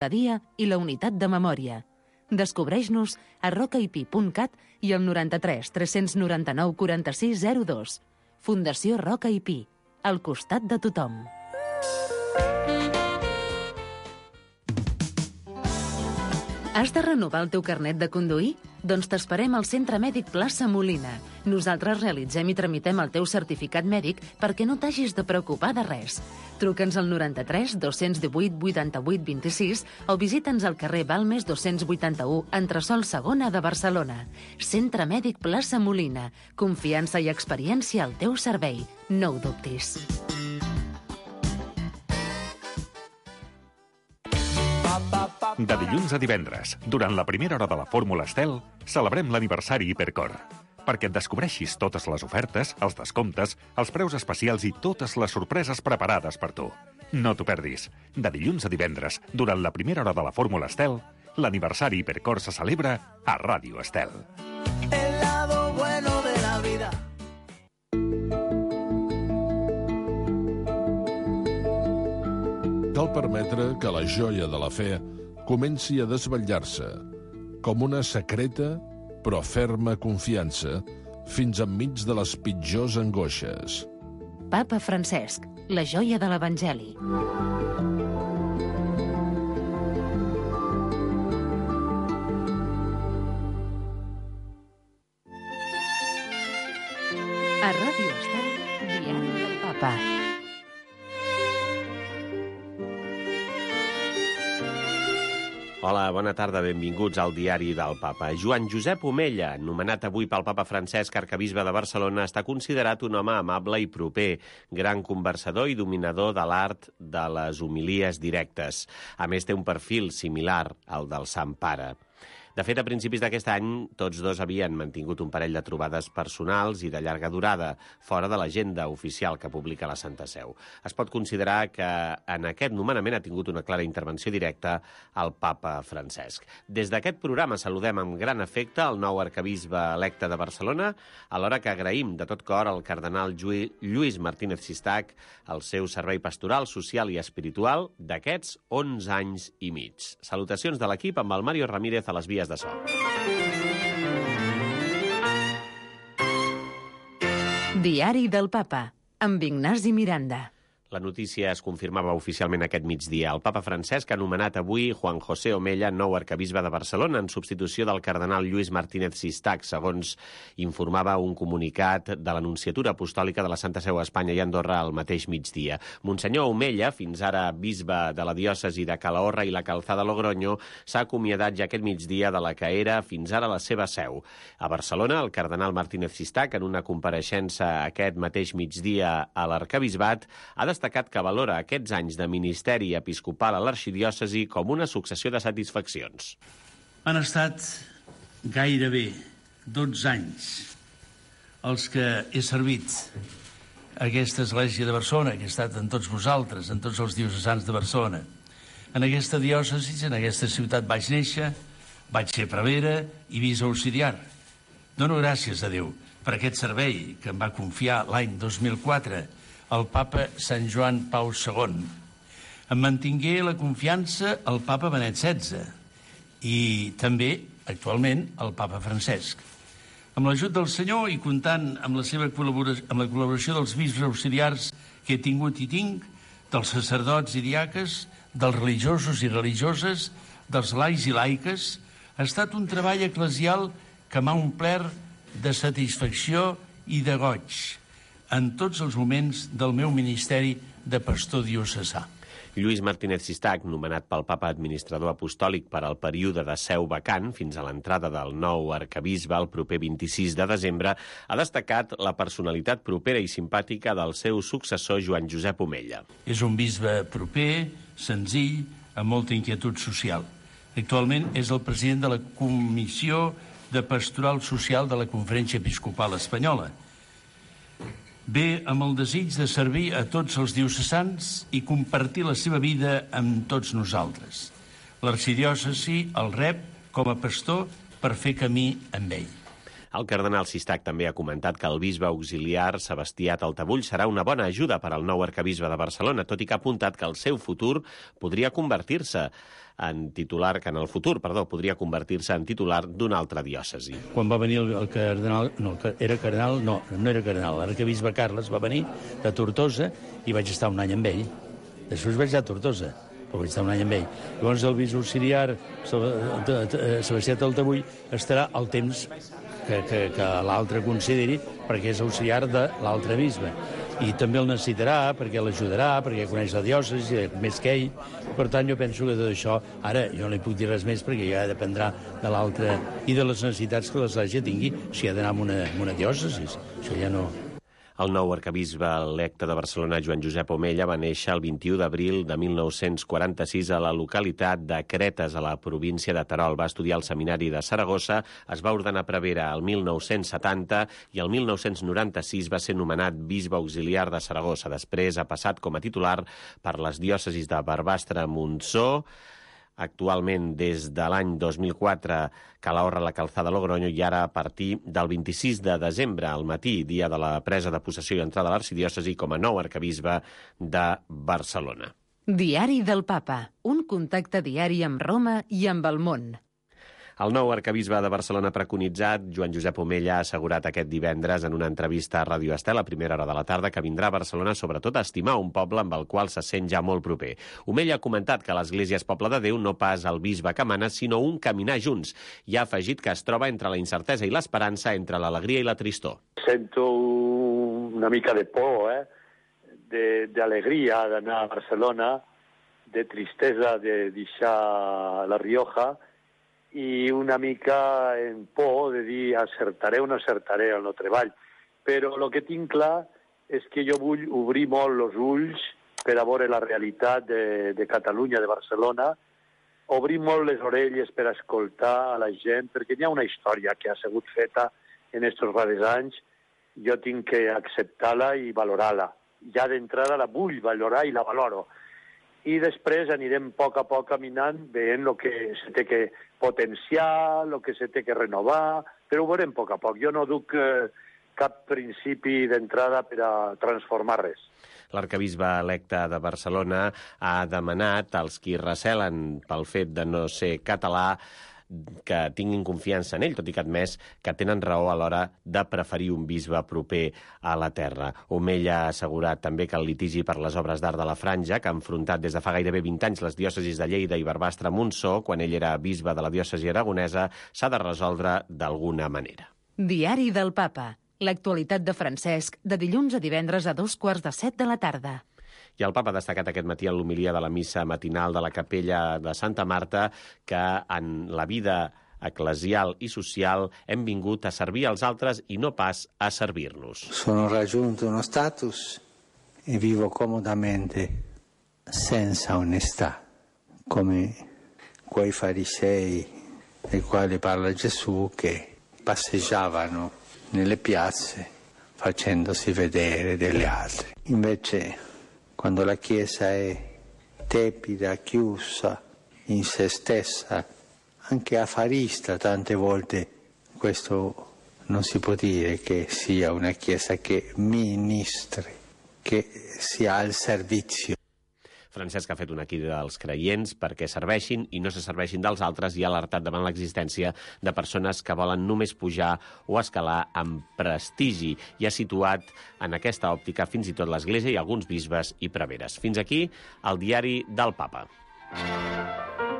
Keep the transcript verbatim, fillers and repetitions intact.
dia i la unitat de memòria. Descobreix-nos a rocaip punt cat i al noranta-tres tres noranta-nou quaranta-sis zero dos. Fundació Roca i Pi, al costat de tothom. Has de renovar el teu carnet de conduir? Doncs t'esperem al Centre Mèdic Plaça Molina. Nosaltres realitzem i tramitem el teu certificat mèdic perquè no t'hagis de preocupar de res. Truca'ns al noranta-tres dos-cents divuit vuitanta-vuit vint-i-sis o visita'ns al carrer Balmes dos-cents vuitanta-u, entresòl segona de Barcelona. Centre Mèdic Plaça Molina. Confiança i experiència al teu servei. No ho dubtis. De dilluns a divendres, durant la primera hora de la Fórmula Estel, celebrem l'aniversari Hipercor. Perquè et descobreixis totes les ofertes, els descomptes, els preus especials i totes les sorpreses preparades per tu. No t'ho perdis. De dilluns a divendres, durant la primera hora de la Fórmula Estel, l'aniversari Hipercor se celebra a Ràdio Estel. El lado bueno de la vida. Cal permetre que la joia de la fe comenci a desvetllar-se, com una secreta però ferma confiança, fins enmig de les pitjors angoixes. Papa Francesc, la joia de l'Evangeli. A Ràdio Estel, Diari del Papa. Hola, bona tarda, benvinguts al Diari del Papa. Joan Josep Omella, nomenat avui pel Papa Francesc arquebisbe de Barcelona, està considerat un home amable i proper, gran conversador i dominador de l'art de les homilies directes. A més, té un perfil similar al del Sant Pare. De fet, a principis d'aquest any, tots dos havien mantingut un parell de trobades personals i de llarga durada, fora de l'agenda oficial que publica la Santa Seu. Es pot considerar que en aquest nomenament ha tingut una clara intervenció directa al papa Francesc. Des d'aquest programa saludem amb gran afecte el nou arquebisbe electe de Barcelona, alhora que agraïm de tot cor al cardenal Lluís Martínez Sistac el seu servei pastoral, social i espiritual d'aquests onze anys i mig. Salutacions de l'equip amb el Mario Ramírez a les vies de so. Diari del Papa, amb Ignasi Miranda. La notícia es confirmava oficialment aquest migdia. El papa Francesc ha nomenat avui Juan José Omella nou arquebisbe de Barcelona en substitució del cardenal Lluís Martínez Sistac, segons informava un comunicat de l'Anunciatura Apostòlica de la Santa Seu a Espanya i Andorra al mateix migdia. Monsenyor Omella, fins ara bisbe de la diòcesi de Calahorra i la Calzada Logroño, s'ha acomiadat ja aquest migdia de la que era fins ara la seva seu. A Barcelona, el cardenal Martínez Sistac, en una compareixença aquest mateix migdia a l'arquebisbat, ha destacat destacat que valora aquests anys de ministeri episcopal a l'arxidiòcesi com una successió de satisfaccions. Han estat gairebé dotze anys els que he servit a aquesta església de Barcelona, que he estat en tots vosaltres, en tots els diocesans de Barcelona. En aquesta diòcesi, en aquesta ciutat vaig néixer, vaig ser prevere i bisbe auxiliar. Dono gràcies a Déu per aquest servei que em va confiar l'any dos mil quatre el papa Sant Joan Pau segon. Em mantingué la confiança el papa Benet setze i també, actualment, el papa Francesc. Amb l'ajut del Senyor i comptant amb la seva col·laboració, amb la col·laboració dels bisbes auxiliars que he tingut i tinc, dels sacerdots i diaques, dels religiosos i religioses, dels laics i laiques, ha estat un treball eclesial que m'ha omplert de satisfacció i de goig en tots els moments del meu ministeri de pastor diocesà. Lluís Martínez Sistac, nomenat pel papa administrador apostòlic per al període de seu vacant fins a l'entrada del nou arquebisbe el proper vint-i-sis de desembre, ha destacat la personalitat propera i simpàtica del seu successor Joan Josep Omella. És un bisbe proper, senzill, amb molta inquietud social. Actualment és el president de la Comissió de Pastoral Social de la Conferència Episcopal Espanyola. Ve amb el desig de servir a tots els diocesans i compartir la seva vida amb tots nosaltres. L'arxidiòcesi el rep com a pastor per fer camí amb ell. El cardenal Sistac també ha comentat que el bisbe auxiliar Sebastià Taltabull serà una bona ajuda per al nou arquebisbe de Barcelona, tot i que ha apuntat que el seu futur podria convertir-se en titular, que en el futur, perdó, podria convertir-se en titular d'una altra diòcesi. Quan va venir el, el cardenal, no, era cardenal, no, no era cardenal, l'arquebisbe Carles va venir de Tortosa i vaig estar un any amb ell. Després vaig anar a Tortosa, però vaig estar un any amb ell. Llavors el bisbe auxiliar Sebastià Taltabull estarà al temps que, que, que l'altre consideri, perquè és auxiliar de l'altre bisbe. I també el necessitarà, perquè l'ajudarà, perquè coneix la diòcesi, més que ell. Per tant, jo penso que tot això, ara jo no hi puc dir res més, perquè ja dependrà de l'altre i de les necessitats que l'Església tingui, si ha d'anar a una, a una diòcesi. Això ja no... El nou arquebisbe electe de Barcelona, Joan Josep Omella, va néixer el vint-i-u d'abril de mil nou-cents quaranta-sis a la localitat de Cretes, a la província de Terol. Va estudiar al seminari de Saragossa, es va ordenar prevere el mil nou-cents setanta i el mil nou-cents noranta-sis va ser nomenat bisbe auxiliar de Saragossa. Després ha passat com a titular per les diòcesis de Barbastre-Montsó, actualment des de l'any dos mil quatre Calahorra, la Calzada, Logroño, i ara a partir del vint-i-sis de desembre al matí, dia de la presa de possessió i entrada a l'arxidiòcesi com a nou arquebisbe de Barcelona. Diari del Papa, un contacte diari amb Roma i amb el món. El nou arquebisbe de Barcelona preconitzat, Joan Josep Omella, ha assegurat aquest divendres en una entrevista a Ràdio Estel a primera hora de la tarda que vindrà a Barcelona sobretot a estimar un poble amb el qual se sent ja molt proper. Omella ha comentat que l'Església és poble de Déu, no pas el bisbe que mana, sinó un caminar junts. I ha afegit que es troba entre la incertesa i l'esperança, entre l'alegria i la tristor. Sento una mica de por, eh? d'alegria d'anar a Barcelona, de tristesa de deixar La Rioja, i una mica en por de dir acertaré o no acertaré el meu treball. Però el que tinc clar és que jo vull obrir molt els ulls per a veure la realitat de, de Catalunya, de Barcelona, obrir molt les orelles per escoltar a la gent, perquè hi ha una història que ha sigut feta en aquests darrers anys, jo tinc que acceptar-la i valorar-la. Ja d'entrada la vull valorar i la valoro. I després anirem a poc a poc caminant, veient el que se té que potenciar, el que se té que renovar, però ho veurem a poc a poc. Jo no duc eh, cap principi d'entrada per a transformar res. L'arquebisbe electe de Barcelona ha demanat als qui recelen pel fet de no ser català que tinguin confiança en ell, tot i que ha admès que tenen raó a l'hora de preferir un bisbe proper a la terra. Omella ha assegurat també que el litigi per les obres d'art de la Franja, que ha enfrontat des de fa gairebé vint anys les diòcesis de Lleida i Barbastre-Montsó, quan ell era bisbe de la diòcesi aragonesa, s'ha de resoldre d'alguna manera. Diari del Papa. L'actualitat de Francesc, de dilluns a divendres a dos quarts de set de la tarda. I el papa ha destacat aquest matí en l'homilia de la missa matinal de la capella de Santa Marta que en la vida eclesial i social hem vingut a servir als altres i no pas a servir-nos. Sono raggiunto uno status e vivo comodamente senza onestà, come quei farisei dei quali parla Gesù che passeggiavano nelle piazze facendosi vedere delle altre. Invece, quando la Chiesa è tepida, chiusa in se stessa, anche affarista tante volte, questo non si può dire che sia una Chiesa che ministri, che sia al servizio. Francesc ha fet una crida als creients perquè serveixin i no se serveixin dels altres i ha alertat davant l'existència de persones que volen només pujar o escalar amb prestigi i ha situat en aquesta òptica fins i tot l'Església i alguns bisbes i preveres. Fins aquí el diari del Papa.